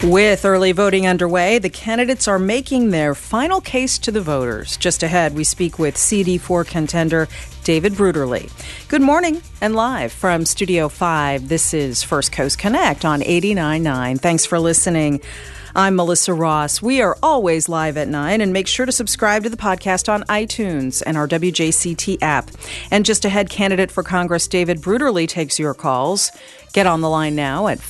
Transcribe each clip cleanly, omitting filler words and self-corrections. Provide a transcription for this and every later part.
With early voting underway, the candidates are making their final case to the voters. Just ahead, we speak with CD4 contender David Bruderly. Good morning and live from Studio 5, this is First Coast Connect on 89.9. Thanks for listening. I'm Melissa Ross. We are always live at 9, and make sure to subscribe to the podcast on iTunes and our WJCT app. And just ahead, candidate for Congress David Bruderly takes your calls. Get on the line now at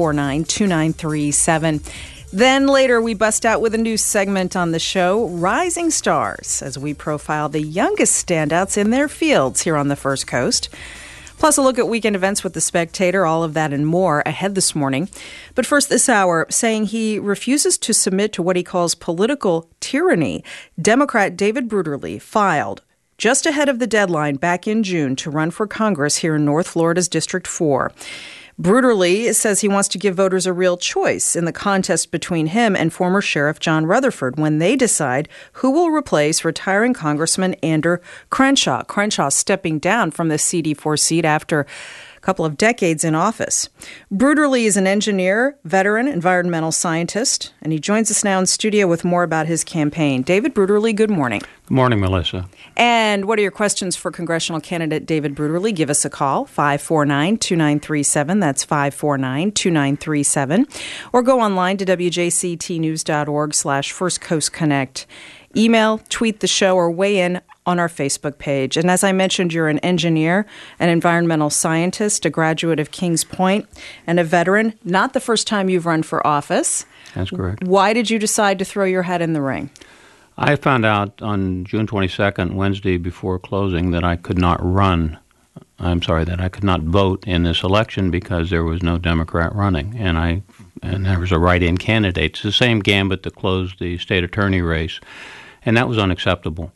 549-2937. Then later, we bust out with a new segment on the show, Rising Stars, as we profile the youngest standouts in their fields here on the First Coast. Plus, a look at weekend events with The Spectator, all of that and more ahead this morning. But first this hour, saying he refuses to submit to what he calls political tyranny, Democrat David Bruderly filed just ahead of the deadline back in June to run for Congress here in North Florida's District 4. Bruderly says he wants to give voters a real choice in the contest between him and former Sheriff John Rutherford when they decide who will replace retiring Congressman Andrew Crenshaw. Crenshaw stepping down from the CD4 seat after a couple of decades in office. Bruderly is an engineer, veteran, environmental scientist, and he joins us now in studio with more about his campaign. David Bruderly, good morning. Good morning, Melissa. And what are your questions for congressional candidate David Bruderly? Give us a call, 549-2937. That's 549-2937. Or go online to wjctnews.org/First Coast Connect. Email, tweet the show, or weigh in on our Facebook page. And as I mentioned, you're an engineer, an environmental scientist, a graduate of Kings Point, and a veteran. Not the first time you've run for office. That's correct. Why did you decide to throw your hat in the ring? I found out on June 22nd, Wednesday before closing, that I could not that I could not vote in this election because there was no Democrat running, and there was a write-in candidate. It's the same gambit that closed the state attorney race, and that was unacceptable.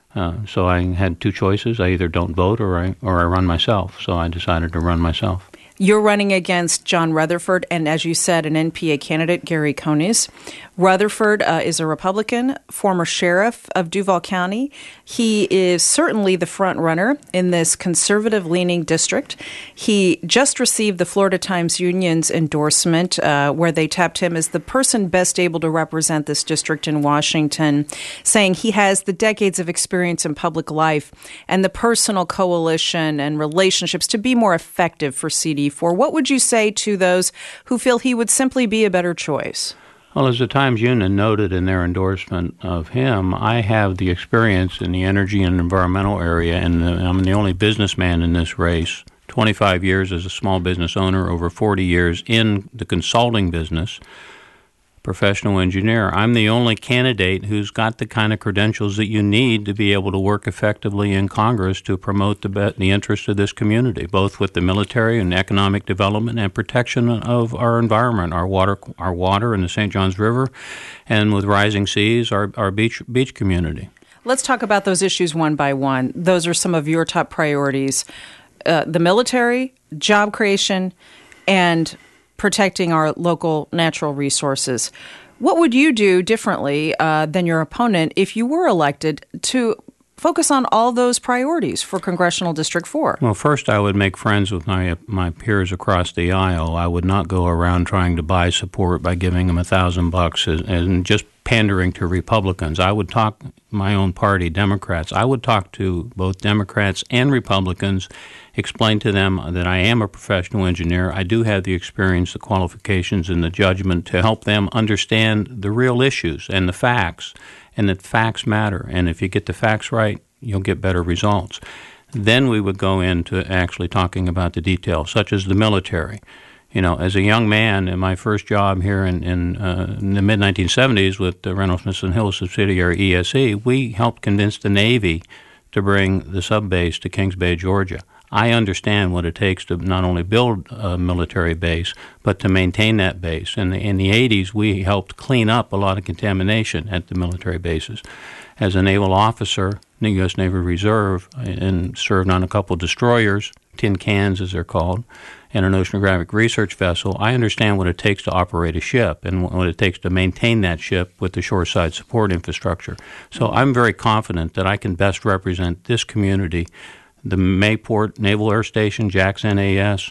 So I had two choices. I either don't vote or I run myself. So I decided to run myself. You're running against John Rutherford and, as you said, an NPA candidate, Gary Konis. Rutherford is a Republican, former sheriff of Duval County. He is certainly the front runner in this conservative-leaning district. He just received the Florida Times Union's endorsement where they tapped him as the person best able to represent this district in Washington, saying he has the decades of experience in public life and the personal coalition and relationships to be more effective for CD4. What would you say to those who feel he would simply be a better choice? Well, as the Times Union noted in their endorsement of him, I have the experience in the energy and environmental area, and I'm the only businessman in this race. 25 years as a small business owner, over 40 years in the consulting business, professional engineer. I'm the only candidate who's got the kind of credentials that you need to be able to work effectively in Congress to promote the interests of this community, both with the military and economic development and protection of our environment, our water in the St. Johns River, and with rising seas, our beach community. Let's talk about those issues one by one. Those are some of your top priorities. The military, job creation, and protecting our local natural resources. What would you do differently than your opponent if you were elected to focus on all those priorities for Congressional District 4? Well, first, I would make friends with my peers across the aisle. I would not go around trying to buy support by giving them $1,000 and just pandering to Republicans. I would talk my own party, Democrats. I would talk to both Democrats and Republicans, explain to them that I am a professional engineer. I do have the experience, the qualifications, and the judgment to help them understand the real issues and the facts, and that facts matter. And if you get the facts right, you'll get better results. Then we would go into actually talking about the details, such as the military. You know, as a young man, in my first job here in the mid-1970s with the Reynolds Smithson Hill subsidiary ESE, we helped convince the Navy to bring the sub-base to Kings Bay, Georgia. I understand what it takes to not only build a military base, but to maintain that base. In the 80s, we helped clean up a lot of contamination at the military bases. As a naval officer in the U.S. Naval Reserve and served on a couple destroyers, tin cans as they're called, and an oceanographic research vessel, I understand what it takes to operate a ship and what it takes to maintain that ship with the shoreside support infrastructure. So I'm very confident that I can best represent this community, the Mayport Naval Air Station, Jax NAS,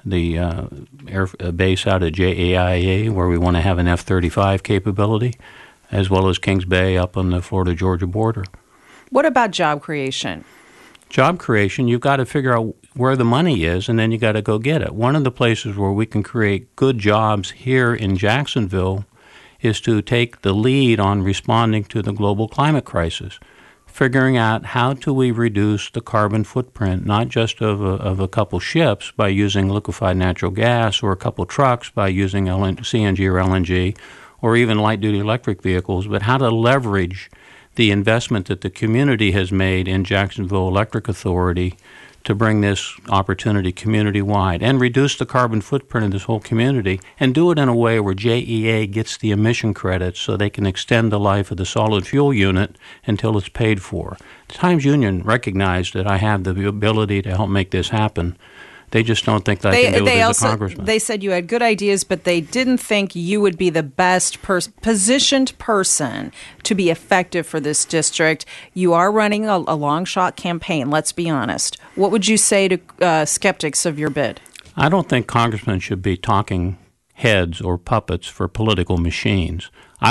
the air base out at JAIA, where we want to have an F-35 capability, as well as Kings Bay up on the Florida-Georgia border. What about job creation? Job creation, you've got to figure out where the money is, and then you got to go get it. One of the places where we can create good jobs here in Jacksonville is to take the lead on responding to the global climate crisis, figuring out how do we reduce the carbon footprint, not just of a couple ships by using liquefied natural gas, or a couple trucks by using CNG or LNG, or even light-duty electric vehicles, but how to leverage the investment that the community has made in Jacksonville Electric Authority to bring this opportunity community-wide and reduce the carbon footprint of this whole community, and do it in a way where JEA gets the emission credits so they can extend the life of the solid fuel unit until it's paid for. The Times Union recognized that I have the ability to help make this happen. They just don't think that I can do it as a congressman. They said you had good ideas, but they didn't think you would be the best positioned person to be effective for this district. You are running a long shot campaign, let's be honest. What would you say to skeptics of your bid? I don't think congressmen should be talking heads or puppets for political machines.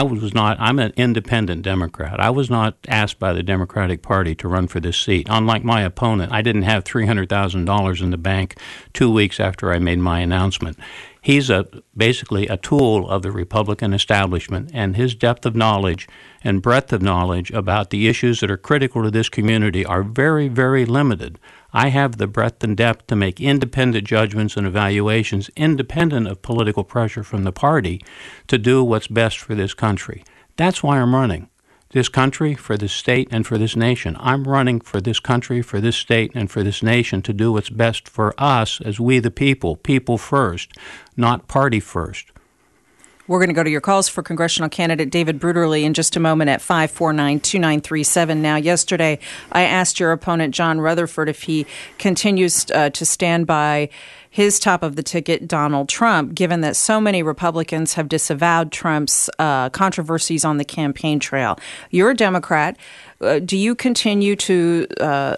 I'm an independent Democrat. I was not asked by the Democratic Party to run for this seat. Unlike my opponent, I didn't have $300,000 in the bank 2 weeks after I made my announcement. He's basically a tool of the Republican establishment, and his depth of knowledge and breadth of knowledge about the issues that are critical to this community are very, very limited. I have the breadth and depth to make independent judgments and evaluations independent of political pressure from the party to do what's best for this country. That's why I'm running. This country, for this state, and for this nation. I'm running for this country, for this state, and for this nation to do what's best for us as we the people first, not party first. We're going to go to your calls for congressional candidate David Bruderly in just a moment at 549-2937. Now, yesterday, I asked your opponent, John Rutherford, if he continues to stand by his top of the ticket, Donald Trump, given that so many Republicans have disavowed Trump's controversies on the campaign trail. You're a Democrat. Do you continue to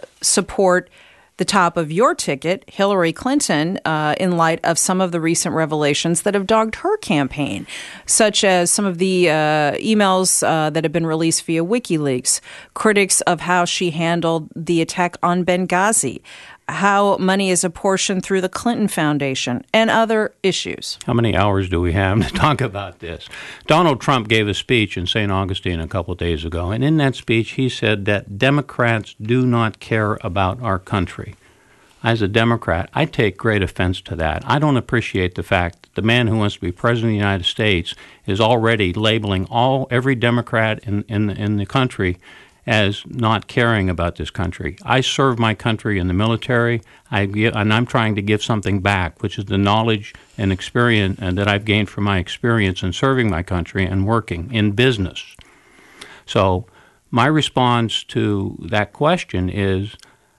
support the top of your ticket, Hillary Clinton, in light of some of the recent revelations that have dogged her campaign, such as some of the emails that have been released via WikiLeaks, critics of how she handled the attack on Benghazi, how money is apportioned through the Clinton Foundation, and other issues. How many hours do we have to talk about this? Donald Trump gave a speech in St. Augustine a couple of days ago, and in that speech he said that Democrats do not care about our country. As a Democrat, I take great offense to that. I don't appreciate the fact that the man who wants to be president of the United States is already labeling every Democrat in the country as not caring about this country. I serve my country in the military, and I'm trying to give something back, which is the knowledge and experience that I've gained from my experience in serving my country and working in business. So my response to that question is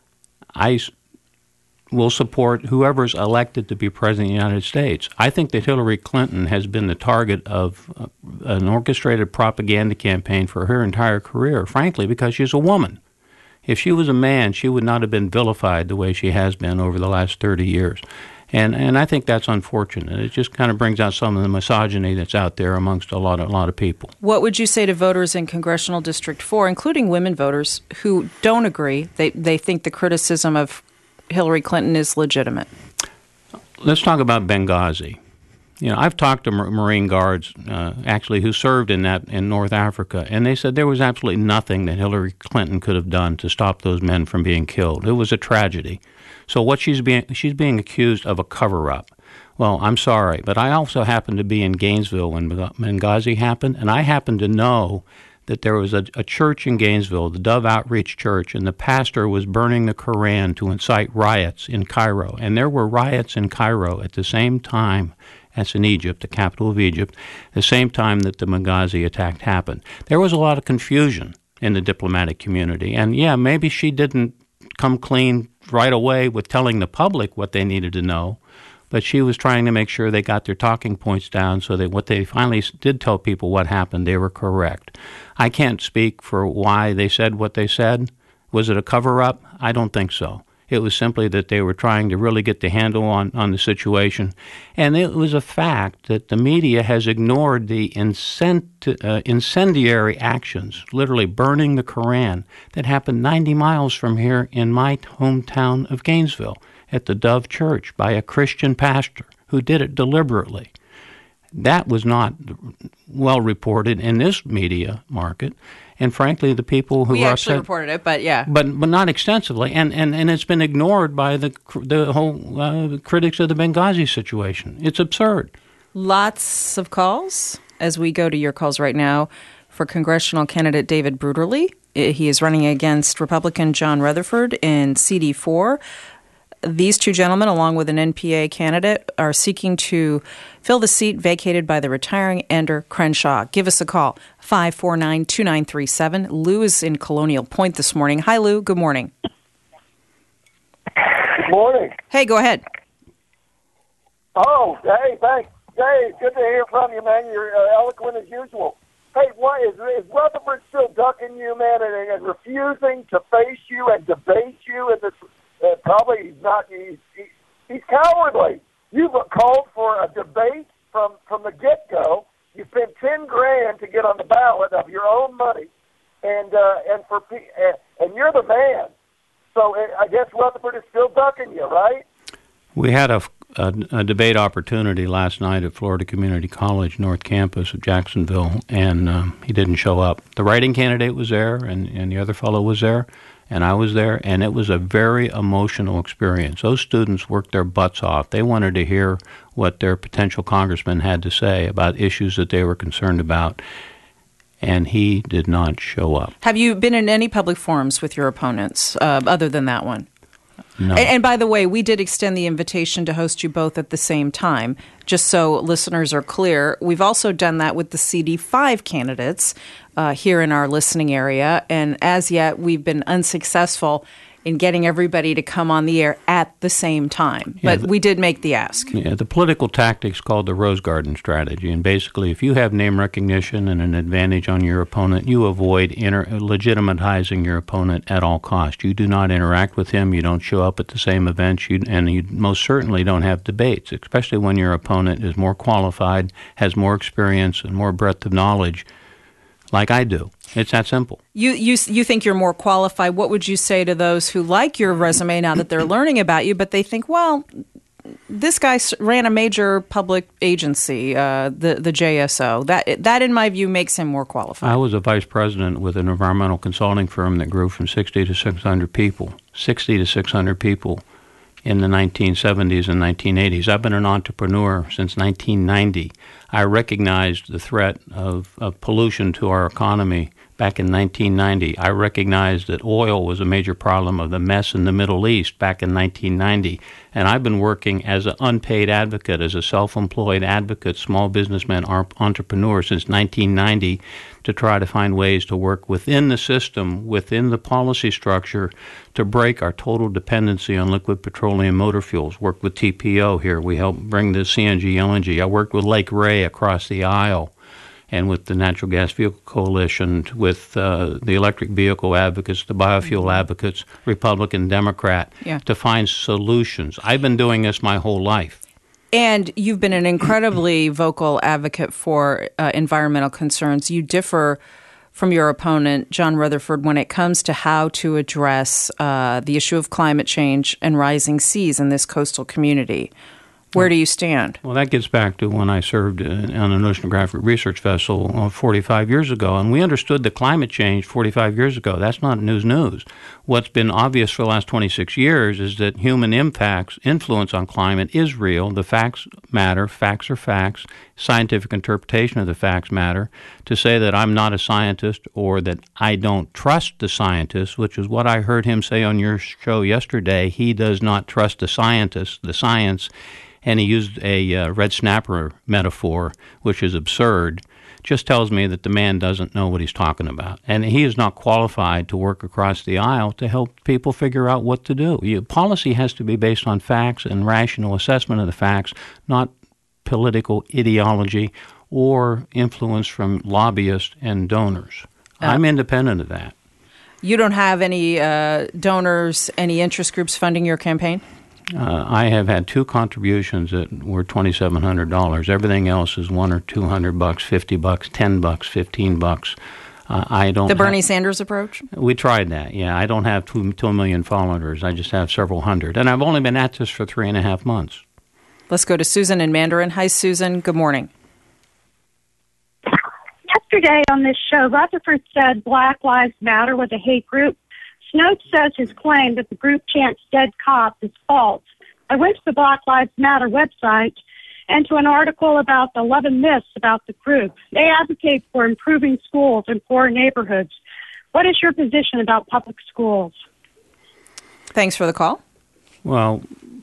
I will support whoever's elected to be president of the United States. I think that Hillary Clinton has been the target of an orchestrated propaganda campaign for her entire career, frankly, because she's a woman. If she was a man, she would not have been vilified the way she has been over the last 30 years. And I think that's unfortunate. It just kind of brings out some of the misogyny that's out there amongst a lot of people. What would you say to voters in Congressional District 4, including women voters, who don't agree? They think the criticism of Hillary Clinton is legitimate. Let's talk about Benghazi. I've talked to Marine Guards, actually, who served in North Africa, and they said there was absolutely nothing that Hillary Clinton could have done to stop those men from being killed. It was a tragedy. So what she's being accused of a cover-up. Well, I'm sorry, but I also happened to be in Gainesville when Benghazi happened, and I happened to know that there was a church in Gainesville, the Dove Outreach Church, and the pastor was burning the Koran to incite riots in Cairo. And there were riots in Cairo at the same time as in Egypt, the capital of Egypt, the same time that the Benghazi attack happened. There was a lot of confusion in the diplomatic community. And, yeah, maybe she didn't come clean right away with telling the public what they needed to know, but she was trying to make sure they got their talking points down so that what they finally did tell people what happened, they were correct. I can't speak for why they said what they said. Was it a cover-up? I don't think so. It was simply that they were trying to really get the handle on the situation. And it was a fact that the media has ignored the incendiary actions, literally burning the Koran, that happened 90 miles from here in my hometown of Gainesville at the Dove Church by a Christian pastor who did it deliberately. That was not well reported in this media market. And frankly, the people who we are actually upset, reported it, but yeah, but not extensively, and it's been ignored by the whole critics of the Benghazi situation. It's absurd. Lots of calls as we go to your calls right now for congressional candidate David Bruderly. He is running against Republican John Rutherford in CD4. These two gentlemen, along with an NPA candidate, are seeking to fill the seat vacated by the retiring Ender Crenshaw. Give us a call, 549-2937. Lou is in Colonial Point this morning. Hi, Lou. Good morning. Good morning. Hey, go ahead. Oh, hey, thanks. Hey, good to hear from you, man. You're eloquent as usual. Hey, why is Rutherford still ducking you, man, and refusing to face you and debate you in this? Probably he's not. He's cowardly. You've called for a debate from the get-go. You spent $10,000 to get on the ballot of your own money, and you're the man. So I guess Rutherford is still ducking you, right? We had a debate opportunity last night at Florida Community College, North Campus of Jacksonville, and he didn't show up. The writing candidate was there, and the other fellow was there, and I was there, and it was a very emotional experience. Those students worked their butts off. They wanted to hear what their potential congressman had to say about issues that they were concerned about, and he did not show up. Have you been in any public forums with your opponents other than that one? No. And by the way, we did extend the invitation to host you both at the same time, just so listeners are clear. We've also done that with the CD5 candidates here in our listening area, and as yet we've been unsuccessful in getting everybody to come on the air at the same time. But we did make the ask. Yeah, the political tactic's called the Rose Garden strategy. And basically, if you have name recognition and an advantage on your opponent, you avoid legitimatizing your opponent at all costs. You do not interact with him. You don't show up at the same events. And you most certainly don't have debates, especially when your opponent is more qualified, has more experience, and more breadth of knowledge, like I do. It's that simple. You think you're more qualified. What would you say to those who like your resume now that they're learning about you, but they think, well, this guy ran a major public agency, the JSO. That, in my view, makes him more qualified. I was a vice president with an environmental consulting firm that grew from 60 to 600 people. 60 to 600 people in the 1970s and 1980s. I've been an entrepreneur since 1990. I recognized the threat of pollution to our economy back in 1990. I recognized that oil was a major problem of the mess in the Middle East back in 1990. And I've been working as an unpaid advocate, as a self-employed advocate, small businessman, entrepreneur since 1990 to try to find ways to work within the system, within the policy structure, to break our total dependency on liquid petroleum motor fuels. Worked with TPO here. We helped bring the CNG, LNG. I worked with Lake Ray across the aisle, and with the Natural Gas Vehicle Coalition, with the electric vehicle advocates, the biofuel advocates, Republican, Democrat, to find solutions. I've been doing this my whole life. And you've been an incredibly vocal advocate for environmental concerns. You differ from your opponent, John Rutherford, when it comes to how to address the issue of climate change and rising seas in this coastal community. Where do you stand? Well, that gets back to when I served on an oceanographic research vessel 45 years ago, and we understood that climate change 45 years ago. That's not news. What's been obvious for the last 26 years is that human influence on climate is real. The facts matter. Facts are facts. Scientific interpretation of the facts matter. To say that I'm not a scientist or that I don't trust the scientists, which is what I heard him say on your show yesterday, he does not trust the scientists, the science. And he used a red snapper metaphor, which is absurd, just tells me that the man doesn't know what he's talking about. And he is not qualified to work across the aisle to help people figure out what to do. Policy has to be based on facts and rational assessment of the facts, not political ideology or influence from lobbyists and donors. I'm independent of that. You don't have any donors, any interest groups funding your campaign? I have had 2 contributions that were $2,700. Everything else is $100 or $200, $50, $10, $15. I don't. The Bernie Sanders approach? We tried that. Yeah, I don't have 2 million followers. I just have several hundred, and I've only been at this for 3.5 months. Let's go to Susan in Mandarin. Hi, Susan. Good morning. Yesterday on this show, Rutherford said Black Lives Matter was a hate group. Snopes says his claim that the group chants dead cops is false. I went to the Black Lives Matter website and to an article about the 11 myths about the group. They advocate for improving schools in poor neighborhoods. What is your position about public schools? Thanks for the call. Well,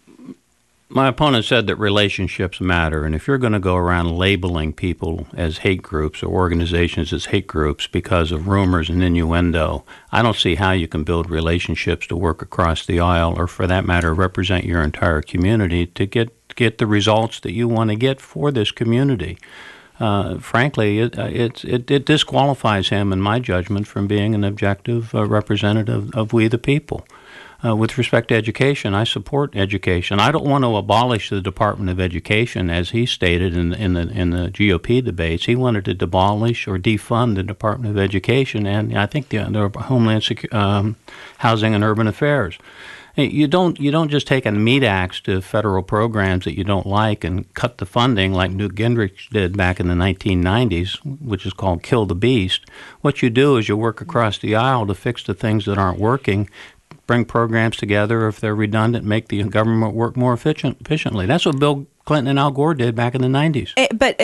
my opponent said that relationships matter, and if you're going to go around labeling people as hate groups or organizations as hate groups because of rumors and innuendo, I don't see how you can build relationships to work across the aisle or, for that matter, represent your entire community to get the results that you want to get for this community. Frankly, it disqualifies him, in my judgment, from being an objective representative of we the people. With respect to education, I support education. I don't want to abolish the Department of Education, as he stated in the GOP debates. He wanted to abolish or defund the Department of Education, and I think the Homeland Housing and Urban Affairs. You don't just take a meat axe to federal programs that you don't like and cut the funding like Newt Gingrich did back in the 1990s, which is called kill the beast. What you do is you work across the aisle to fix the things that aren't working, bring programs together if they're redundant, make the government work more efficiently. That's what Bill Clinton and Al Gore did back in the 90s. But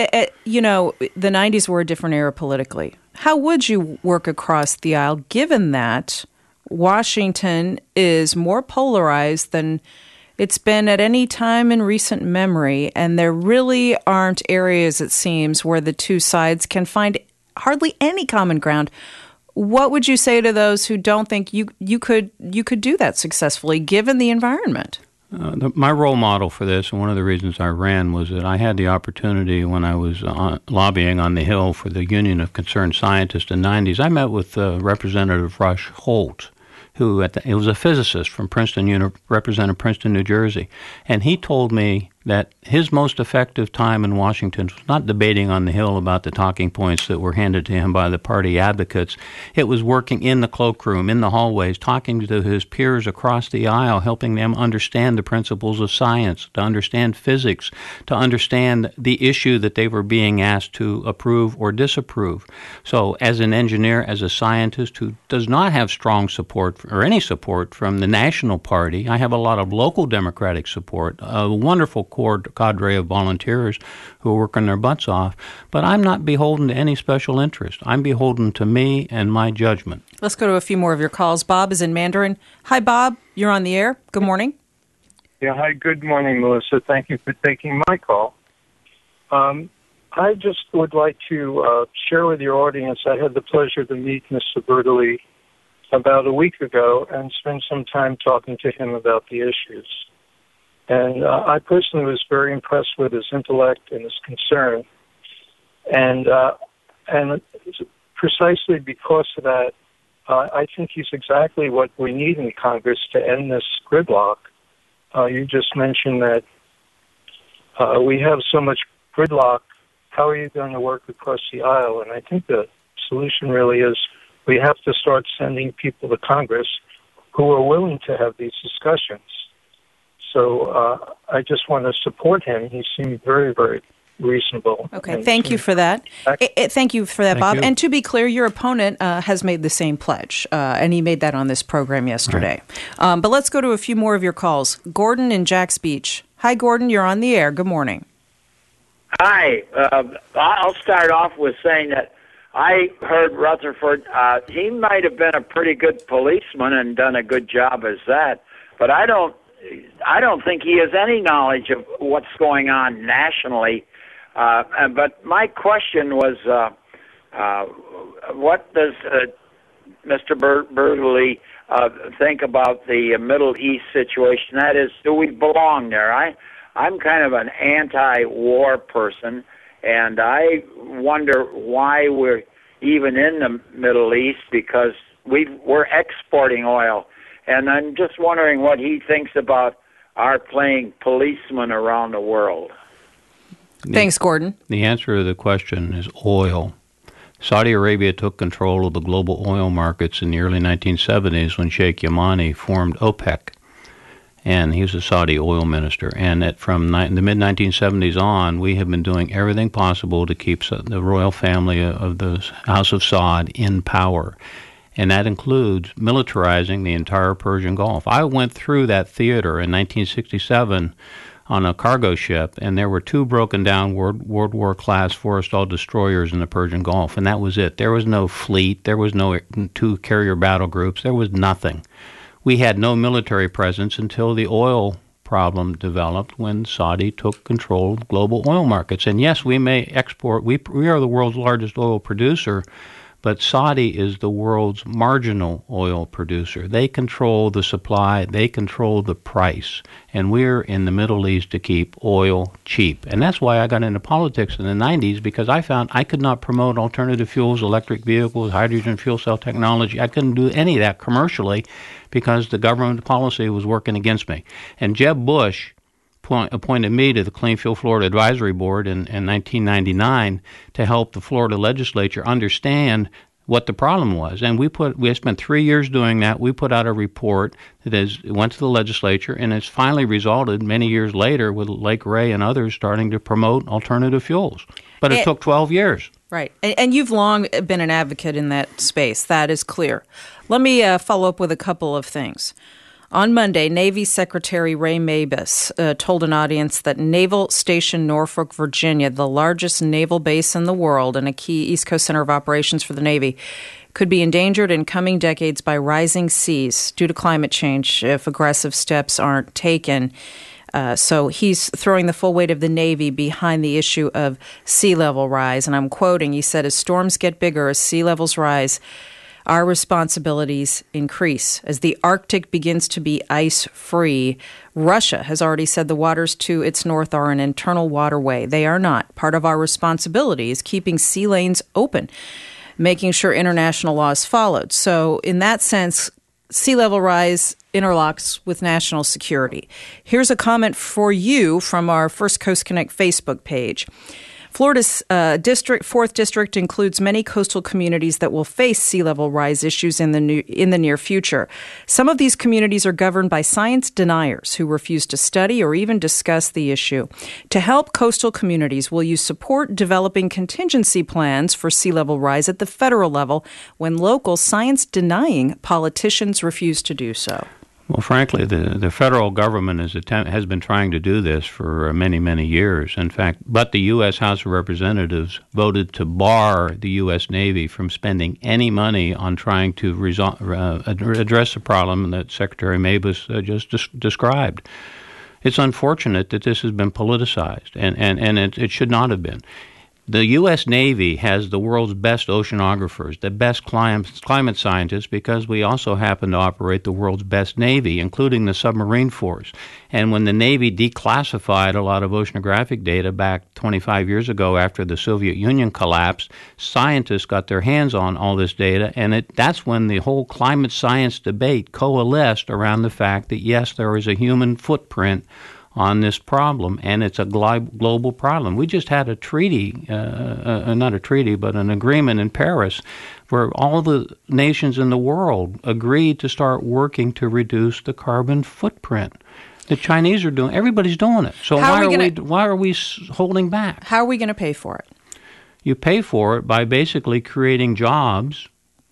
the 90s were a different era politically. How would you work across the aisle given that Washington is more polarized than it's been at any time in recent memory, and there really aren't areas, it seems, where the two sides can find hardly any common ground? What would you say to those who don't think you could do that successfully, given the environment? My role model for this, and one of the reasons I ran, was that I had the opportunity when I was lobbying on the Hill for the Union of Concerned Scientists in the 90s. I met with Representative Rush Holt, who he was a physicist from Princeton, represented Princeton, New Jersey, and he told me that his most effective time in Washington was not debating on the Hill about the talking points that were handed to him by the party advocates. It was working in the cloakroom, in the hallways, talking to his peers across the aisle, helping them understand the principles of science, to understand physics, to understand the issue that they were being asked to approve or disapprove. So as an engineer, as a scientist who does not have strong support or any support from the national party, I have a lot of local Democratic support, a wonderful cadre of volunteers who are working their butts off, but I'm not beholden to any special interest. I'm beholden to me and my judgment. Let's go to a few more of your calls. Bob is in Mandarin. Hi, Bob. You're on the air. Good morning. Yeah, hi. Good morning, Melissa. Thank you for taking my call. I just would like to share with your audience, I had the pleasure to meet Mr. Bertoli about a week ago and spend some time talking to him about the issues. And I personally was very impressed with his intellect and his concern. And precisely because of that, I think he's exactly what we need in Congress to end this gridlock. You just mentioned that we have so much gridlock. How are you going to work across the aisle? And I think the solution really is we have to start sending people to Congress who are willing to have these discussions. So I just want to support him. He seemed very, very reasonable. Okay, thank you for that. Thank you for that, Bob. And to be clear, your opponent has made the same pledge, and he made that on this program yesterday. Right. But let's go to a few more of your calls. Gordon in Jack's Beach. Hi, Gordon. You're on the air. Good morning. Hi. I'll start off with saying that I heard Rutherford. He might have been a pretty good policeman and done a good job as that, but I don't think he has any knowledge of what's going on nationally. But my question was, what does Mr. Bertoli think about the Middle East situation? That is, do we belong there? I'm kind of an anti-war person, and I wonder why we're even in the Middle East, because we're exporting oil, and I'm just wondering what he thinks about our playing policeman around the world. Thanks, Gordon. The answer to the question is oil. Saudi Arabia took control of the global oil markets in the early 1970s when Sheikh Yamani formed OPEC, and he was a Saudi oil minister. And from the mid-1970s on, we have been doing everything possible to keep the royal family of the House of Saud in power, and that includes militarizing the entire Persian Gulf. I went through that theater in 1967 on a cargo ship, and there were 2 broken-down World War-class Forrestal destroyers in the Persian Gulf, and that was it. There was no fleet. There was no 2 carrier battle groups. There was nothing. We had no military presence until the oil problem developed when Saudi took control of global oil markets. And yes, we may export. We are the world's largest oil producer, but Saudi is the world's marginal oil producer. They control the supply. They control the price. And we're in the Middle East to keep oil cheap. And that's why I got into politics in the 90s, because I found I could not promote alternative fuels, electric vehicles, hydrogen fuel cell technology. I couldn't do any of that commercially because the government policy was working against me. And Jeb Bush appointed me to the Clean Fuel Florida Advisory Board in 1999 to help the Florida legislature understand what the problem was. And we spent 3 years doing that. We put out a report that went to the legislature, and it's finally resulted many years later with Lake Ray and others starting to promote alternative fuels. But it took 12 years. Right. And you've long been an advocate in that space. That is clear. Let me follow up with a couple of things. On Monday, Navy Secretary Ray Mabus told an audience that Naval Station Norfolk, Virginia, the largest naval base in the world and a key East Coast center of operations for the Navy, could be endangered in coming decades by rising seas due to climate change if aggressive steps aren't taken. So he's throwing the full weight of the Navy behind the issue of sea level rise. And I'm quoting, he said, as storms get bigger, as sea levels rise, our responsibilities increase. As the Arctic begins to be ice-free, Russia has already said the waters to its north are an internal waterway. They are not. Part of our responsibility is keeping sea lanes open, making sure international law is followed. So in that sense, sea level rise interlocks with national security. Here's a comment for you from our First Coast Connect Facebook page. Florida's 4th District includes many coastal communities that will face sea level rise issues in the near future. Some of these communities are governed by science deniers who refuse to study or even discuss the issue. To help coastal communities, will you support developing contingency plans for sea level rise at the federal level when local science-denying politicians refuse to do so? Well, frankly, the federal government has been trying to do this for many, many years. In fact, but the U.S. House of Representatives voted to bar the U.S. Navy from spending any money on trying to address the problem that Secretary Mabus just described. It's unfortunate that this has been politicized, and it should not have been. The U.S. Navy has the world's best oceanographers, the best climate scientists, because we also happen to operate the world's best Navy, including the submarine force. And when the Navy declassified a lot of oceanographic data back 25 years ago after the Soviet Union collapsed, scientists got their hands on all this data, and that's when the whole climate science debate coalesced around the fact that, yes, there is a human footprint on this problem, and it's a global problem. We just had a treaty, not a treaty, but an agreement in Paris where all the nations in the world agreed to start working to reduce the carbon footprint. The Chinese are doing, everybody's doing it. So why are we holding back? How are we going to pay for it? You pay for it by basically creating jobs.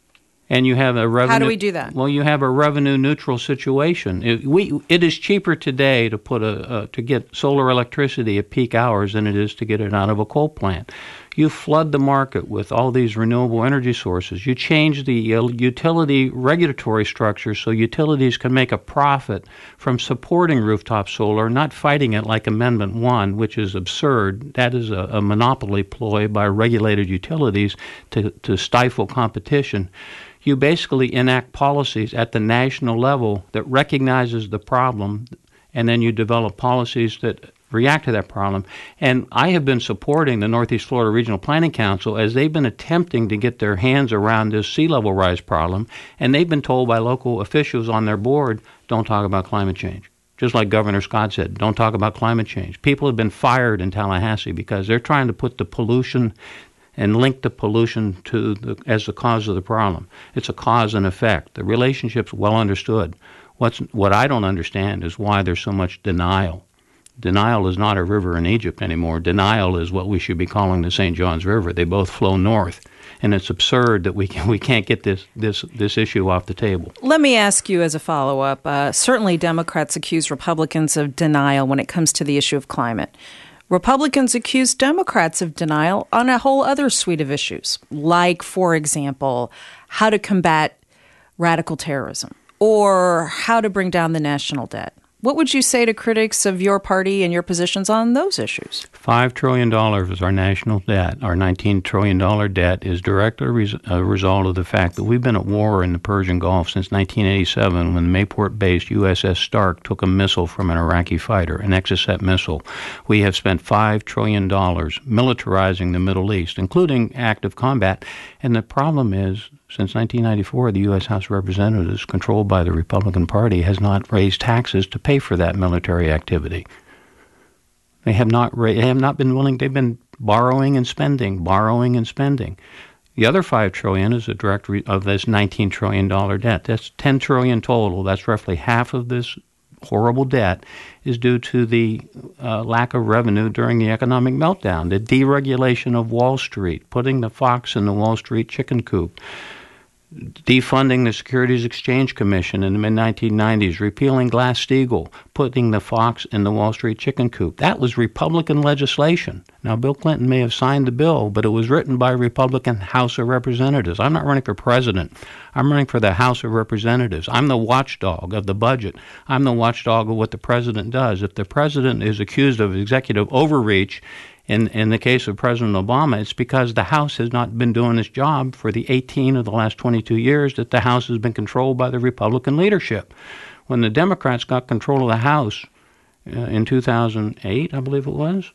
And you have a revenue. How do we do that? Well, you have a revenue neutral situation. It is cheaper today to to get solar electricity at peak hours than it is to get it out of a coal plant. You flood the market with all these renewable energy sources. You change the utility regulatory structure so utilities can make a profit from supporting rooftop solar, not fighting it like Amendment 1, which is absurd. That is a monopoly ploy by regulated utilities to stifle competition. You basically enact policies at the national level that recognizes the problem, and then you develop policies that react to that problem. And I have been supporting the Northeast Florida Regional Planning Council as they've been attempting to get their hands around this sea level rise problem, and they've been told by local officials on their board, don't talk about climate change. Just like Governor Scott said, don't talk about climate change. People have been fired in Tallahassee because they're trying to put the pollution and link the pollution as the cause of the problem. It's a cause and effect. The relationship's well understood. What I don't understand is why there's so much denial. Denial is not a river in Egypt anymore. Denial is what we should be calling the St. Johns River. They both flow north, and it's absurd that we can't get this issue off the table. Let me ask you as a follow-up. Certainly Democrats accuse Republicans of denial when it comes to the issue of climate. Republicans accuse Democrats of denial on a whole other suite of issues, like, for example, how to combat radical terrorism or how to bring down the national debt. What would you say to critics of your party and your positions on those issues? $5 trillion is our national debt. Our $19 trillion debt is directly a result of the fact that we've been at war in the Persian Gulf since 1987 when the Mayport-based USS Stark took a missile from an Iraqi fighter, an Exocet missile. We have spent $5 trillion militarizing the Middle East, including active combat. And the problem is, since 1994, the U.S. House of Representatives, controlled by the Republican Party, has not raised taxes to pay for that military activity. They have not been willing. They've been borrowing and spending. The other $5 trillion is a direct of this $19 trillion debt. That's $10 trillion total. That's roughly half of this horrible debt is due to the lack of revenue during the economic meltdown, the deregulation of Wall Street, putting the fox in the Wall Street chicken coop, defunding the Securities Exchange Commission in the mid-1990s, repealing Glass-Steagall, putting the fox in the Wall Street chicken coop. That was Republican legislation. Now, Bill Clinton may have signed the bill, but it was written by a Republican House of Representatives. I'm not running for president. I'm running for the House of Representatives. I'm the watchdog of the budget. I'm the watchdog of what the president does. If the president is accused of executive overreach, in the case of President Obama, it's because the House has not been doing its job for the 18 of the last 22 years that the House has been controlled by the Republican leadership. When the Democrats got control of the House in 2008, I believe it was,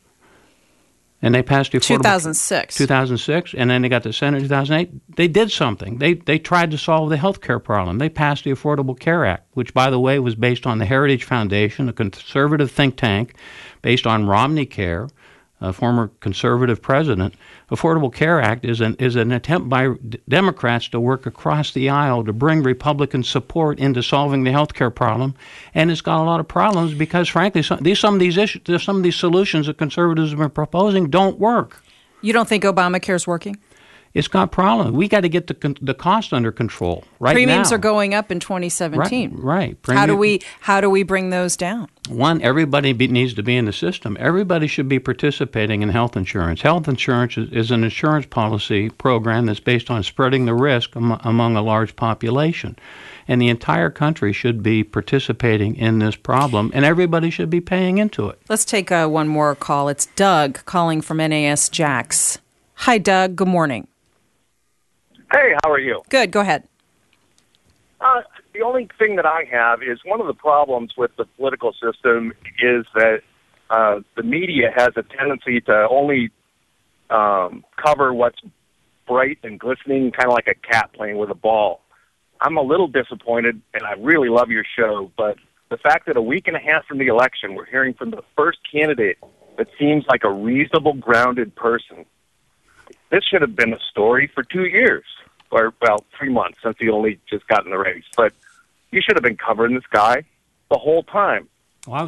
and they passed the affordable 2006, and then they got the Senate in 2008. They did something. They tried to solve the health care problem. They passed the Affordable Care Act, which, by the way, was based on the Heritage Foundation, a conservative think tank based on Romney Care, a former conservative president. Affordable Care Act is an attempt by Democrats to work across the aisle to bring Republican support into solving the health care problem, and it's got a lot of problems because, frankly, some of these solutions that conservatives have been proposing don't work. You don't think Obamacare is working? It's got problems. We got to get the cost under control right now. Premiums are going up in 2017. Right. How do we bring those down? One, everybody needs to be in the system. Everybody should be participating in health insurance. Health insurance is an insurance policy program that's based on spreading the risk among a large population. And the entire country should be participating in this problem, and everybody should be paying into it. Let's take one more call. It's Doug calling from NAS Jax. Hi, Doug. Good morning. Hey, how are you? Good. Go ahead. The only thing that I have is one of the problems with the political system is that the media has a tendency to only cover what's bright and glistening, kind of like a cat playing with a ball. I'm a little disappointed, and I really love your show, but the fact that a week and a half from the election, we're hearing from the first candidate that seems like a reasonable, grounded person. This should have been a story for 2 years, or, 3 months, since he only just got in the race. But you should have been covering this guy the whole time. Well,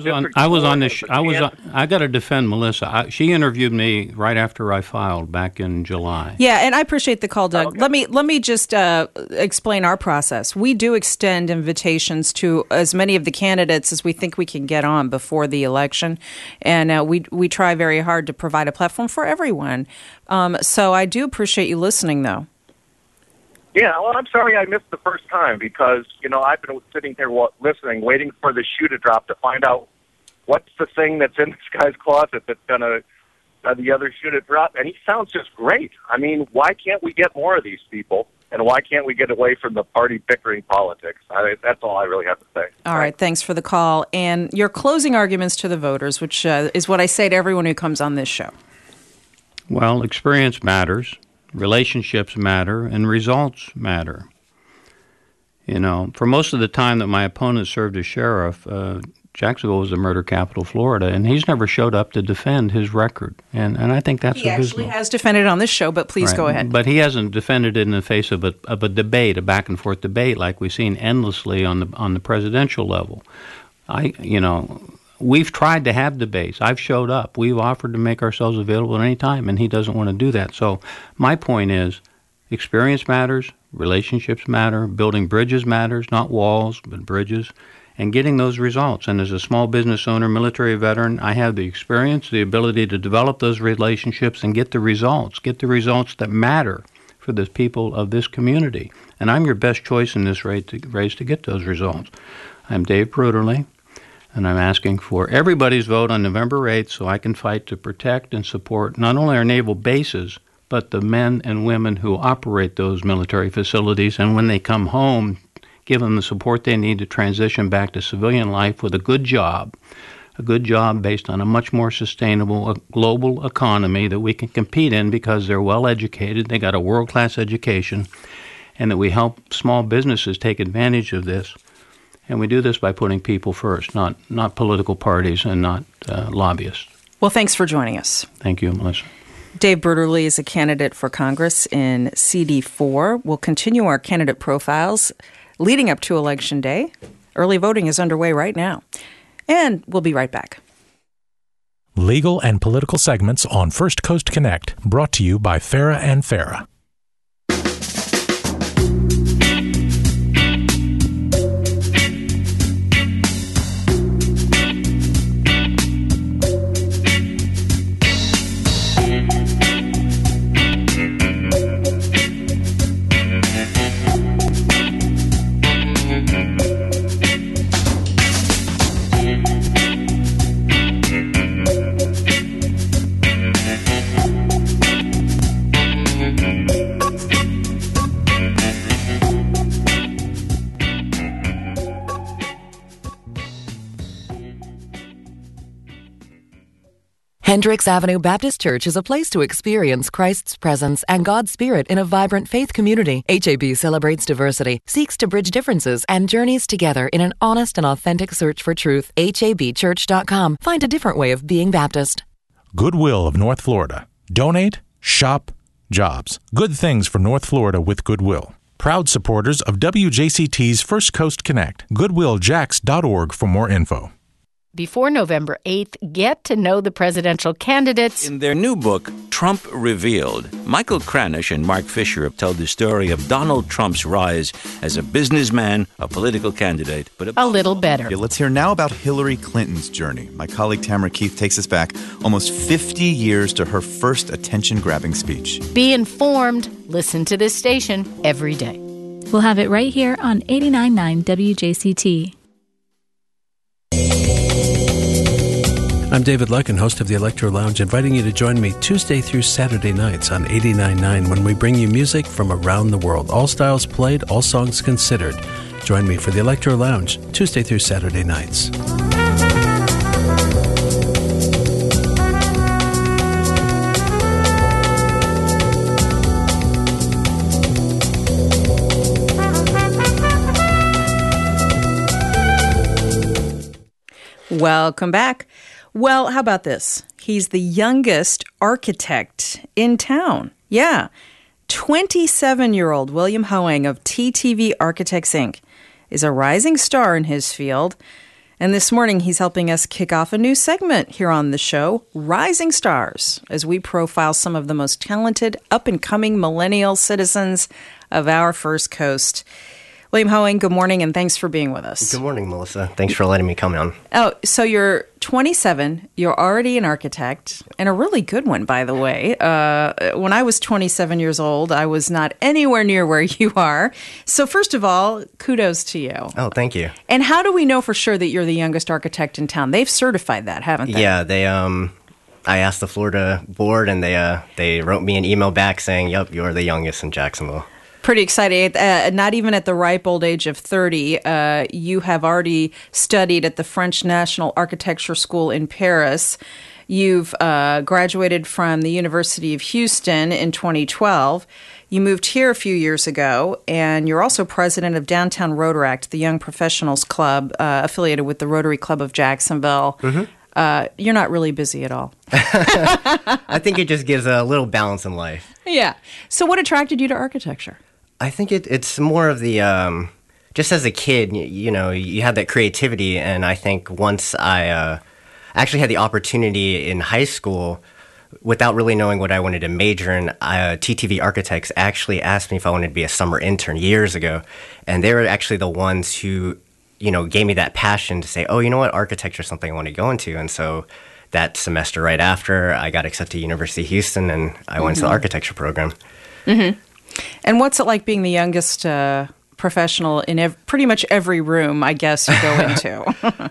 I got to defend Melissa. She interviewed me right after I filed back in July. Yeah, and I appreciate the call, Doug. Okay. Let me just explain our process. We do extend invitations to as many of the candidates as we think we can get on before the election, and we try very hard to provide a platform for everyone. So I do appreciate you listening, though. Yeah, well, I'm sorry I missed the first time because, I've been sitting here listening, waiting for the shoe to drop to find out what's the thing that's in this guy's closet that's going to the other shoe to drop. And he sounds just great. I mean, why can't we get more of these people? and why can't we get away from the party bickering politics? That's all I really have to say. All right, thanks for the call. And your closing arguments to the voters, which is what I say to everyone who comes on this show. Well, experience matters, relationships matter, and results matter. You know, for most of the time that my opponent served as sheriff, Jacksonville was the murder capital of Florida, and he's never showed up to defend his record. And I think that's abysmal. He actually has defended on this show, but please go ahead. But he hasn't defended it in the face of a debate, a back-and-forth debate like we've seen endlessly on the presidential level. We've tried to have debates. I've showed up. We've offered to make ourselves available at any time, and he doesn't want to do that. So my point is, experience matters, relationships matter, building bridges matters, not walls, but bridges, and getting those results. And as a small business owner, military veteran, I have the experience, the ability to develop those relationships and get the results that matter for the people of this community. And I'm your best choice in this race to get those results. I'm Dave Bruderly, and I'm asking for everybody's vote on November 8th so I can fight to protect and support not only our naval bases, but the men and women who operate those military facilities, and when they come home, give them the support they need to transition back to civilian life with a good job based on a much more sustainable global economy that we can compete in because they're well educated, they got a world-class education, and that we help small businesses take advantage of this. And we do this by putting people first, not political parties and not lobbyists. Well, thanks for joining us. Thank you, Melissa. Dave Bruderly is a candidate for Congress in CD4. We'll continue our candidate profiles leading up to Election Day. Early voting is underway right now. And we'll be right back. Legal and political segments on First Coast Connect, brought to you by Farah and Farah. Hendricks Avenue Baptist Church is a place to experience Christ's presence and God's Spirit in a vibrant faith community. HAB celebrates diversity, seeks to bridge differences, and journeys together in an honest and authentic search for truth. HABchurch.com. Find a different way of being Baptist. Goodwill of North Florida. Donate, shop, jobs. Good things for North Florida with Goodwill. Proud supporters of WJCT's First Coast Connect. GoodwillJacks.org for more info. Before November 8th, get to know the presidential candidates. In their new book, Trump Revealed, Michael Kranish and Mark Fisher have told the story of Donald Trump's rise as a businessman, a political candidate, but a little better. Let's hear now about Hillary Clinton's journey. My colleague Tamara Keith takes us back almost 50 years to her first attention-grabbing speech. Be informed. Listen to this station every day. We'll have it right here on 89.9 WJCT. I'm David Lucken, host of the Electro Lounge, inviting you to join me Tuesday through Saturday nights on 89.9 when we bring you music from around the world. All styles played, all songs considered. Join me for the Electro Lounge Tuesday through Saturday nights. Welcome back. Well, how about this? He's the youngest architect in town. Yeah. 27-year-old William Hoang of TTV Architects, Inc. is a rising star in his field. And this morning, he's helping us kick off a new segment here on the show, Rising Stars, as we profile some of the most talented, up-and-coming millennial citizens of our First Coast. William Hoang, good morning, and thanks for being with us. Good morning, Melissa. Thanks for letting me come on. Oh, so you're 27, you're already an architect, and a really good one, by the way. When I was 27 years old, I was not anywhere near where you are. So first of all, kudos to you. Oh, thank you. And how do we know for sure that you're the youngest architect in town? They've certified that, haven't they? Yeah, I asked the Florida board, and they wrote me an email back saying, yep, you're the youngest in Jacksonville. Pretty exciting. Not even at the ripe old age of 30, you have already studied at the French National Architecture School in Paris. You've graduated from the University of Houston in 2012. You moved here a few years ago, and you're also president of Downtown Rotaract, the Young Professionals Club affiliated with the Rotary Club of Jacksonville. You're not really busy at all. I think it just gives a little balance in life. Yeah. So what attracted you to architecture? I think it's more of the, just as a kid, you know, you have that creativity. And I think once I actually had the opportunity in high school, without really knowing what I wanted to major in, TTV Architects actually asked me if I wanted to be a summer intern years ago. And they were actually the ones who, you know, gave me that passion to say, oh, you know what, architecture is something I want to go into. And so that semester right after, I got accepted to University of Houston, and I went to the architecture program. And what's it like being the youngest professional in pretty much every room, I guess, you go into?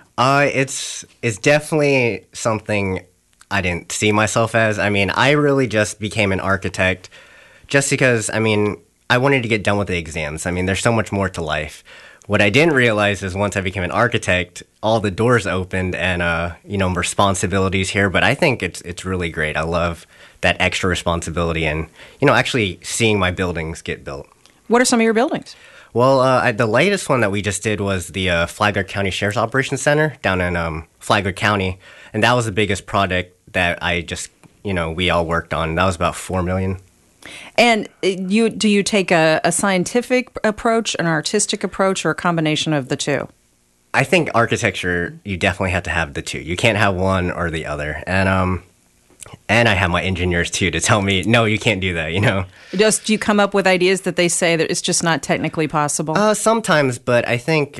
It's definitely something I didn't see myself as. I mean, I really just became an architect just because, I mean, I wanted to get done with the exams. I mean, there's so much more to life. What I didn't realize is once I became an architect, all the doors opened and, you know, responsibilities here. But I think it's really great. I love that extra responsibility and, you know, actually seeing my buildings get built. What are some of your buildings? Well, the latest one that we just did was the Flagler County Sheriff's Operations Center down in Flagler County. And that was the biggest project that I just, you know, we all worked on. That was about $4 million. And do you take a scientific approach, an artistic approach, or a combination of the two? I think architecture, you definitely have to have the two. You can't have one or the other. And I have my engineers, too, to tell me, no, you can't do that, you know? Do you come up with ideas that they say that it's just not technically possible? Sometimes, but I think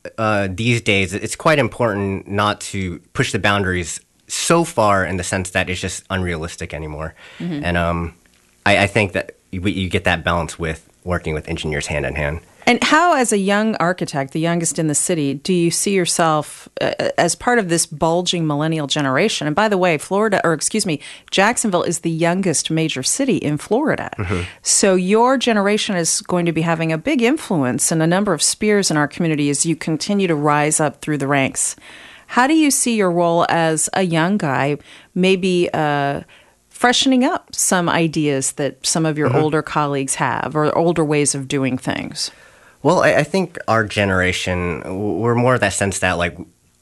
these days it's quite important not to push the boundaries so far in the sense that it's just unrealistic anymore. And I think that you get that balance with working with engineers hand in hand. And how, as a young architect, the youngest in the city, do you see yourself as part of this bulging millennial generation? And by the way, Jacksonville is the youngest major city in Florida. So your generation is going to be having a big influence and a number of spears in our community as you continue to rise up through the ranks. How do you see your role as a young guy, maybe freshening up some ideas that some of your older colleagues have or older ways of doing things? Well, I think our generation, we're more of that sense that, like,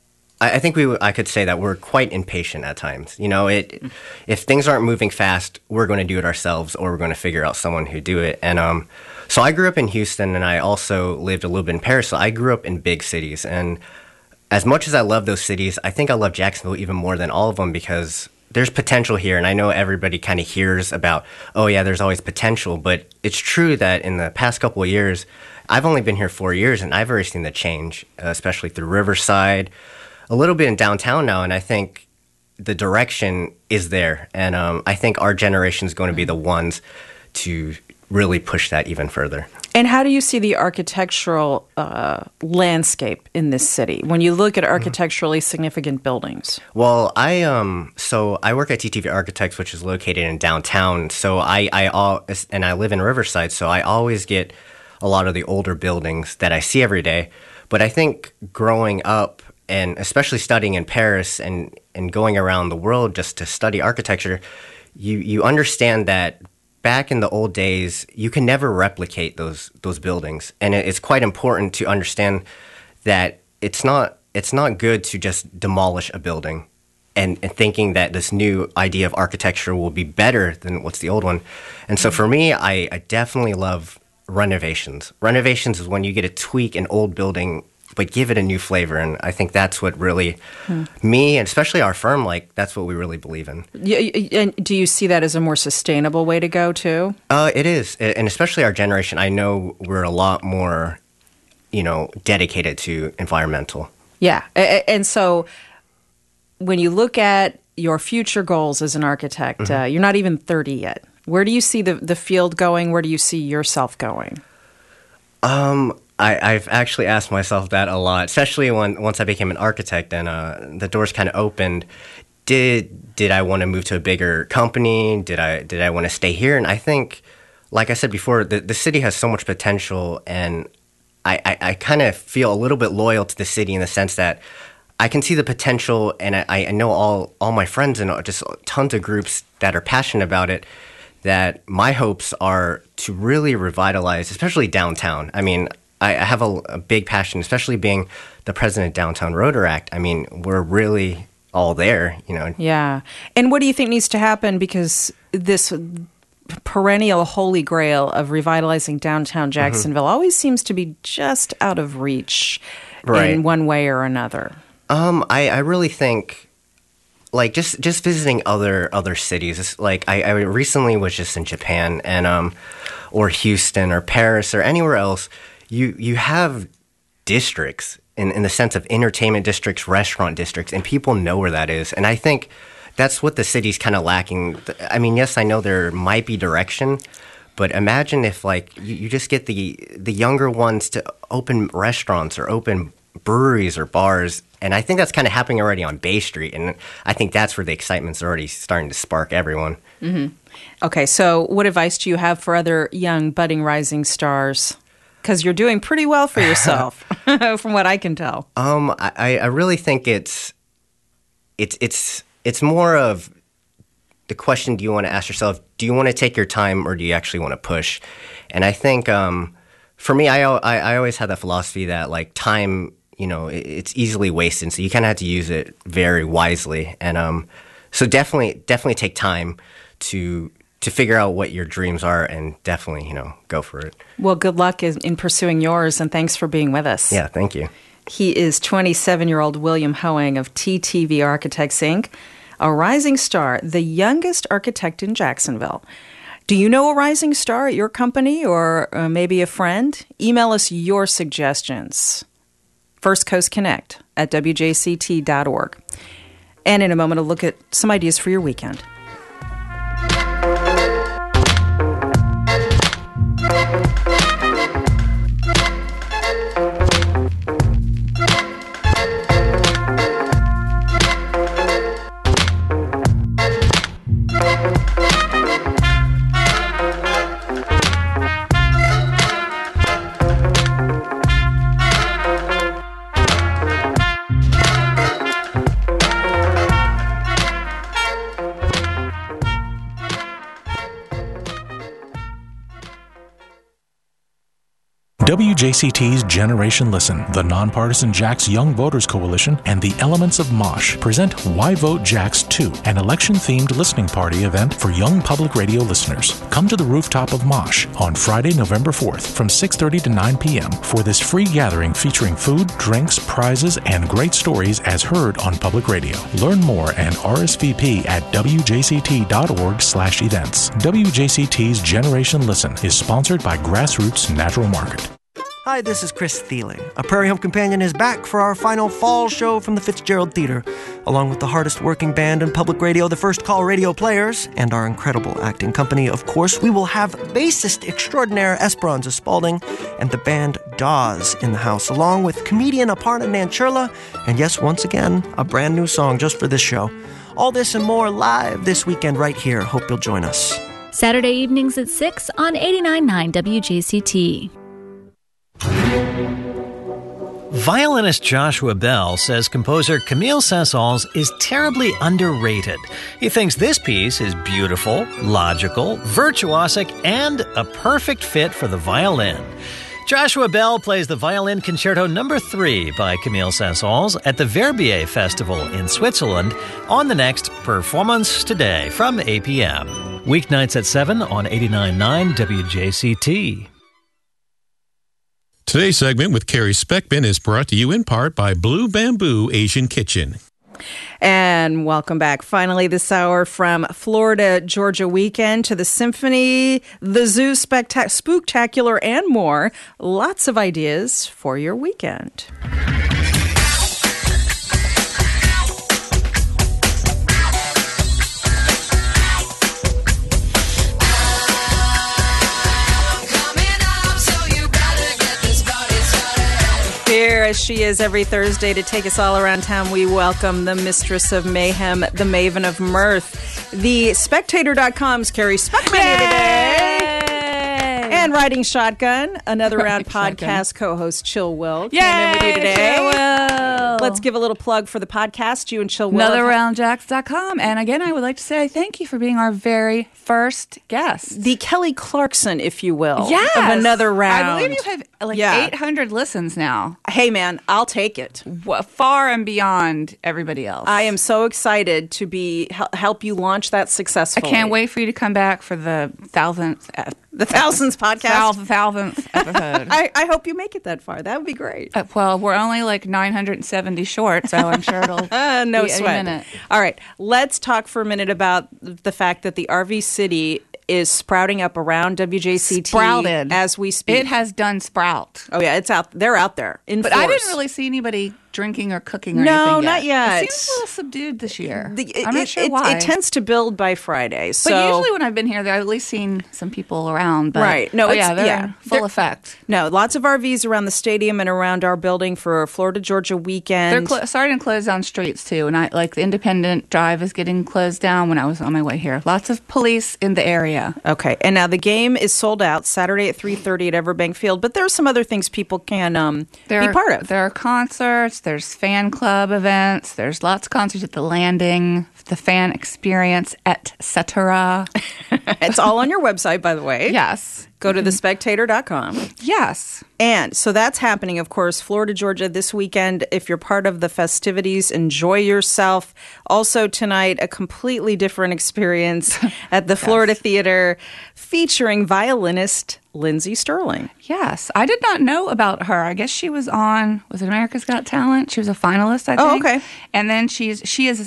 I think I could say that we're quite impatient at times. You know, if things aren't moving fast, we're going to do it ourselves, or we're going to figure out someone who do it. And so I grew up in Houston, and I also lived a little bit in Paris. So I grew up in big cities, and as much as I love those cities, I think I love Jacksonville even more than all of them because there's potential here. And I know everybody kind of hears about, oh, yeah, there's always potential. But it's true that in the past couple of years, I've only been here 4 years, and I've already seen the change, especially through Riverside, a little bit in downtown now. And I think the direction is there. And I think our generation is going to be the ones to really push that even further. And how do you see the architectural landscape in this city when you look at architecturally significant buildings? Well, I work at TTV Architects, which is located in downtown. So I live in Riverside, so I always get a lot of the older buildings that I see every day. But I think growing up and especially studying in Paris and going around the world just to study architecture, you understand that back in the old days, you can never replicate those buildings. And it's quite important to understand that it's not good to just demolish a building and thinking that this new idea of architecture will be better than what's the old one. And so for me, I definitely love renovations. Renovations is when you get to tweak an old building but give it a new flavor. And I think that's what really me, and especially our firm, like that's what we really believe in. And do you see that as a more sustainable way to go too? It is. And especially our generation, I know we're a lot more, dedicated to environmental. Yeah. And so when you look at your future goals as an architect, you're not even 30 yet. Where do you see the field going? Where do you see yourself going? I've actually asked myself that a lot, especially once I became an architect and the doors kind of opened. Did I want to move to a bigger company? Did I want to stay here? And I think, like I said before, the city has so much potential, and I kind of feel a little bit loyal to the city in the sense that I can see the potential, and I know all my friends and just tons of groups that are passionate about it, that my hopes are to really revitalize, especially downtown. I mean, I have a big passion, especially being the president of Downtown Rotaract. I mean, we're really all there, you know. Yeah. And what do you think needs to happen? Because this perennial holy grail of revitalizing downtown Jacksonville always seems to be just out of reach in one way or another. I really think, like, just visiting other cities. It's like I recently was just in Japan and or Houston or Paris or anywhere else. You have districts in the sense of entertainment districts, restaurant districts, and people know where that is. And I think that's what the city's kind of lacking. I mean, yes, I know there might be direction, but imagine if, like, you just get the younger ones to open restaurants or open breweries or bars. And I think that's kind of happening already on Bay Street. And I think that's where the excitement's already starting to spark everyone. Mm-hmm. Okay, so what advice do you have for other young, budding, rising stars? Because you're doing pretty well for yourself, from what I can tell. I really think it's more of the question: do you want to ask yourself, do you want to take your time, or do you actually want to push? And I think for me, I always had that philosophy that, like, time, you know, it's easily wasted, so you kind of have to use it very wisely. And so definitely take time to figure out what your dreams are, and definitely, you know, go for it. Well, good luck in pursuing yours, and thanks for being with us. Yeah, thank you. He is 27-year-old William Hoang of TTV Architects, Inc., a rising star, the youngest architect in Jacksonville. Do you know a rising star at your company or maybe a friend? Email us your suggestions. First Coast Connect at WJCT.org. And in a moment, I'll look at some ideas for your weekend. WJCT's Generation Listen, the nonpartisan Jax Young Voters Coalition, and the Elements of Mosh present Why Vote Jax 2, an election-themed listening party event for young public radio listeners. Come to the rooftop of Mosh on Friday, November 4th from 6:30 to 9 p.m. for this free gathering featuring food, drinks, prizes, and great stories as heard on public radio. Learn more and RSVP at WJCT.org/events. WJCT's Generation Listen is sponsored by Grassroots Natural Market. Hi, this is Chris Thiele. A Prairie Home Companion is back for our final fall show from the Fitzgerald Theater. Along with the hardest working band in public radio, the First Call Radio Players, and our incredible acting company, of course, we will have bassist extraordinaire Esperanza Spalding and the band Dawes in the house, along with comedian Aparna Nancherla, and yes, once again, a brand new song just for this show. All this and more live this weekend right here. Hope you'll join us. Saturday evenings at 6 on 89.9 WJCT. Violinist Joshua Bell says composer Camille Saint-Saëns is terribly underrated. He thinks this piece is beautiful, logical, virtuosic, and a perfect fit for the violin. Joshua Bell plays the Violin Concerto No. 3 by Camille Saint-Saëns at the Verbier Festival in Switzerland on the next Performance Today from 8 p.m. Weeknights at 7 on 89.9 WJCT. Today's segment with Carrie Speckman is brought to you in part by Blue Bamboo Asian Kitchen. And welcome back. Finally, this hour from Florida Georgia Weekend to the Symphony, the Zoo Spooktacular, and more. Lots of ideas for your weekend. Here, as she is every Thursday, to take us all around town, we welcome the mistress of mayhem, the maven of mirth, the Spectator.com's Carrie Speckman. And Riding Shotgun, Another Round Riding podcast co-host Chill Will Yay, came in with you today. Chill Will. Let's give a little plug for the podcast. You and Chill Will. AnotherRoundJax.com. And again, I would like to say thank you for being our very first guest. The Kelly Clarkson, if you will, yes. of Another Round. I believe you have 800 listens now. Hey, man, I'll take it. Far and beyond everybody else. I am so excited to help you launch that successfully. I can't wait for you to come back for the thousandth podcast. Thousandth episode. I hope you make it that far. That would be great. Well, we're only like 970 short, so I'm sure it'll no be sweat. any minute. All right, let's talk for a minute about the fact that the RV City is sprouting up around WJCT Sprouted. as we speak. It has done sprout. Oh yeah, it's out. They're out there in But force. I didn't really see anybody drinking or cooking or No, anything yet. not yet. It seems a little subdued this year. I'm It- not sure it- why. It tends to build by Friday. So But usually when I've been here, I've at least seen some people around. But, right. No, they're in full They're- effect. No, lots of RVs around the stadium and around our building for Florida Georgia weekend. They're starting to close down streets too, and the Independent Drive is getting closed down when I was on my way here. Lots of police in the area. Okay, and now the game is sold out Saturday at 3:30 at Everbank Field, but there are some other things people can be part of. There are concerts, there's fan club events, there's lots of concerts at the Landing, the fan experience, etc. It's all on your website, by the way. Yes. Go to thespectator.com. Yes. And so that's happening, of course, Florida, Georgia this weekend. If you're part of the festivities, enjoy yourself. Also tonight, a completely different experience at the Florida Theater featuring violinist Lindsey Sterling. Yes. I did not know about her. I guess she was on, was it America's Got Talent? She was a finalist, I think. Oh, okay. And then she is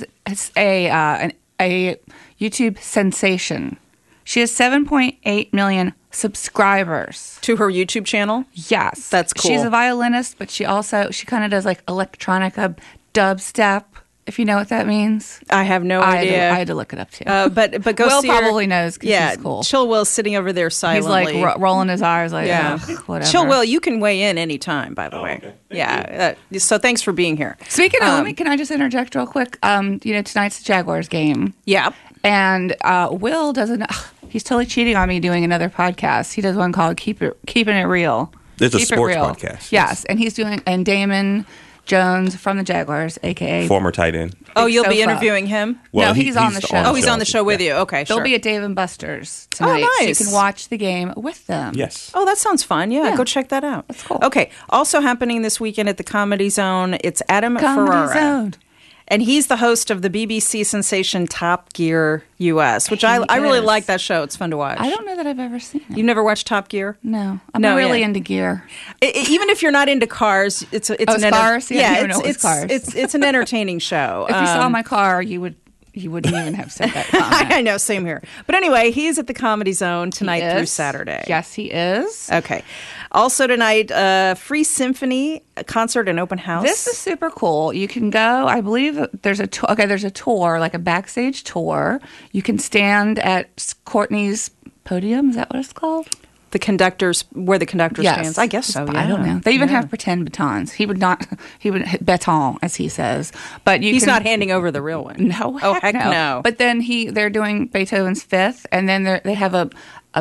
a YouTube sensation. She has 7.8 million subscribers to her YouTube channel. Yes, that's cool. She's a violinist, but she kind of does like electronica dubstep. If you know what that means, I have no idea. I had to look it up too. But go Will see probably her. knows. 'Cause Yeah, he's cool. Chill Will sitting over there silently. He's like rolling his eyes, like yeah, whatever. Chill Will, you can weigh in anytime. By the way, okay. So thanks for being here. Speaking of, can I just interject real quick? Tonight's the Jaguars game. Yeah, and Will doesn't. He's totally cheating on me doing another podcast. He does one called Keeping It Real. It's a Keep sports It Real. podcast. Yes, and he's doing Damon Jones from the Jaguars, a.k.a. former tight end. Oh, you'll be Sofa. interviewing him? Well, no, he's on the show. Oh, he's on the show with you. Okay, They'll sure. be at Dave & Buster's tonight. Oh, nice. So you can watch the game with them. Yes. Oh, that sounds fun. Yeah, go check that out. That's cool. Okay, also happening this weekend at the Comedy Zone, it's Adam Comedy Ferrara. Zone. And he's the host of the BBC sensation Top Gear US, which I really like that show. It's fun to watch. I don't know that I've ever seen it. You've never watched Top Gear? No. I'm not really yeah. into gear. Even if you're not into cars, it's cars? Yeah, I didn't know it was cars. It's an entertaining show. If you saw my car, you wouldn't even have said that comment. I know, same here. But anyway, he's at the Comedy Zone tonight through Saturday. Yes, he is. Okay. Also tonight, Free Symphony concert and open house. This is super cool. You can go. I believe there's a tour. Okay, there's a tour, like a backstage tour. You can stand at Courtney's podium. Is that what it's called? The conductors, where the conductor stands. I guess so. Yeah. I don't know. They even have pretend batons. He would hit baton, as he says. But he's not handing over the real one. No. Oh, heck no. But then they're doing Beethoven's Fifth, and then they have a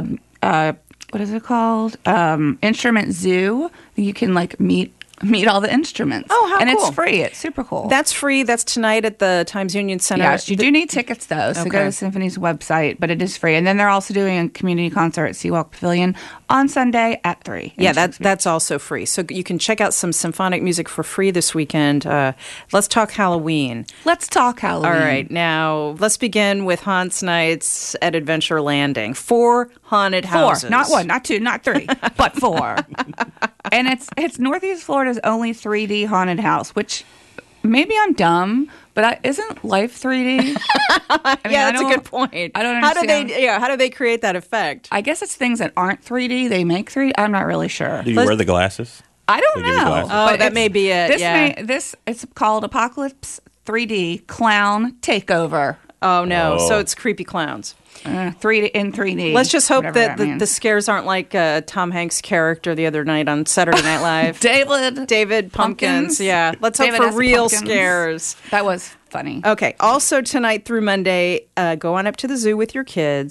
what is it called? Instrument zoo. You can like meet all the instruments. Oh, how and cool. it's free. It's super cool. That's free. That's tonight at the Times Union Center. Yes, you do need tickets, though, so go Okay. to Symphony's website, but it is free. And then they're also doing a community concert at Seawalk Pavilion on Sunday at 3. Yeah, that's also free. So you can check out some symphonic music for free this weekend. Let's talk Halloween. Let's talk Halloween. All right, now let's begin with Haunts Nights at Adventure Landing. 4 haunted houses. 4, not 1, not 2, not 3, but 4. And it's Northeast Florida's only 3D haunted house, which maybe I'm dumb, but isn't life 3D? That's a good point. I don't understand. How do they create that effect? I guess it's things that aren't 3D. They make 3D. I'm not really sure. Do you wear the glasses? I don't They give you know. glasses. Oh, But that may be it. It's called Apocalypse 3D Clown Takeover. Oh no! Oh. So it's creepy clowns. 3D in 3D. Let's just hope whatever that means. the scares aren't like Tom Hanks' character the other night on Saturday Night Live. David Pumpkins. Yeah. Let's hope David for S. real Pumpkins. scares. That was funny. Okay. Also tonight through Monday, go on up to the zoo with your kids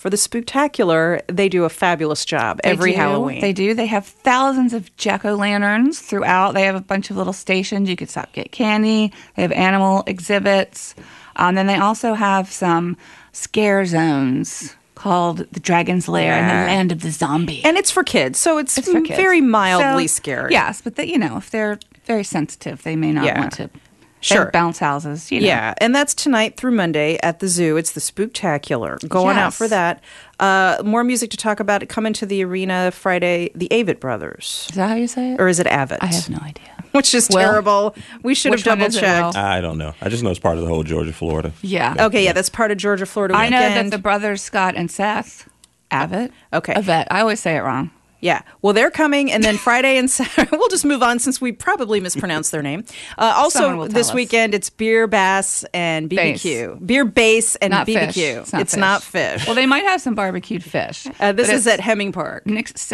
for the Spooktacular, they do a fabulous job every Halloween. They do. They have thousands of jack-o'-lanterns throughout. They have a bunch of little stations. You could stop, get candy. They have animal exhibits. Then they also have some scare zones called the Dragon's Lair and the Land of the Zombie. And it's for kids, so it's for kids. very mildly scary. Yes, but if they're very sensitive, they may not want to. Sure. Bounce houses, Yeah, and that's tonight through Monday at the zoo. It's the Spooktacular. Go on out for that. More music to talk about. Coming to the arena Friday, the Avett Brothers. Is that how you say it? Or is it Avett? I have no idea. Which is terrible. We should have double-checked. I don't know. I just know it's part of the whole Georgia, Florida. Yeah. Okay, that's part of Georgia, Florida weekend. I know that the brothers Scott and Seth Avett. Okay. Avett. I always say it wrong. Yeah. Well, they're coming, and then Friday and Saturday, we'll just move on since we probably mispronounced their name. Also, this weekend, it's Beer, Bass, and BBQ. Base. Beer, Base, and not BBQ. Fish. It's not fish. Well, they might have some barbecued fish. This is at Hemming Park.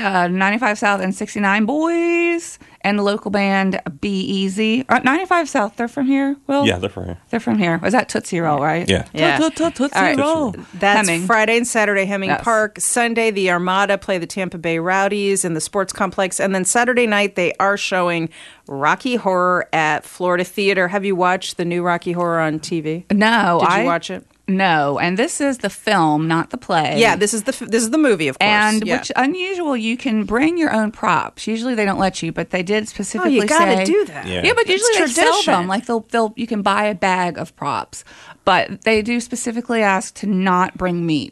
95 South and 69 Boys, and the local band Be Easy. 95 South, they're from here, Will? Yeah, they're from here. They're from here. Was that Tootsie Roll, right? Yeah. Tootsie Roll. That's Hemming. Friday and Saturday, Hemming Park. Sunday, the Armada play the Tampa Bay Rowdies in the sports complex. And then Saturday night, they are showing Rocky Horror at Florida Theater. Have you watched the new Rocky Horror on TV? No. Did you watch it? No, and this is the film, not the play. Yeah, this is the movie, of course. And which unusual, you can bring your own props. Usually they don't let you, but they did specifically you gotta say do that. Yeah, but usually they sell them. Like they'll you can buy a bag of props, but they do specifically ask to not bring meat.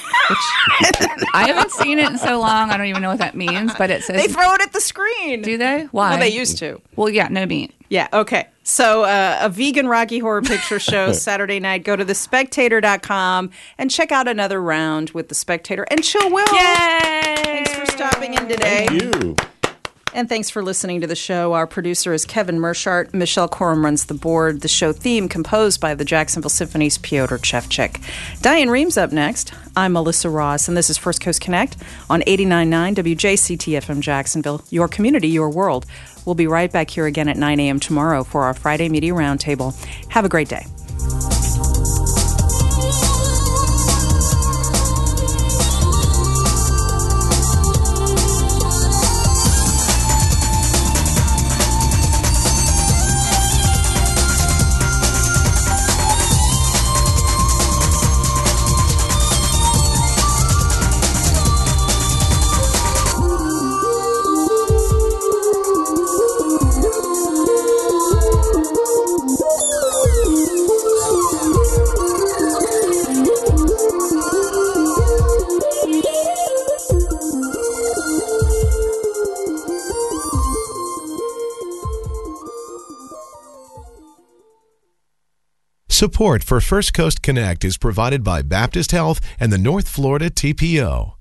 Which I haven't seen it in so long, I don't even know what that means. But it says they throw it at the screen. Do they? Why? Well, they used to. Well, yeah, no meat. Yeah, okay. So a vegan Rocky Horror Picture Show Saturday night. Go to thespectator.com and check out another round with The Spectator and Chill Will. Yay! Thanks for stopping in today. Thank you. And thanks for listening to the show. Our producer is Kevin Mershart. Michelle Corum runs the board. The show theme composed by the Jacksonville Symphony's Piotr Chevchik. Diane Reams up next. I'm Melissa Ross, and this is First Coast Connect on 89.9 WJCT-FM Jacksonville. Your community, your world. We'll be right back here again at 9 a.m. tomorrow for our Friday Media Roundtable. Have a great day. Support for First Coast Connect is provided by Baptist Health and the North Florida TPO.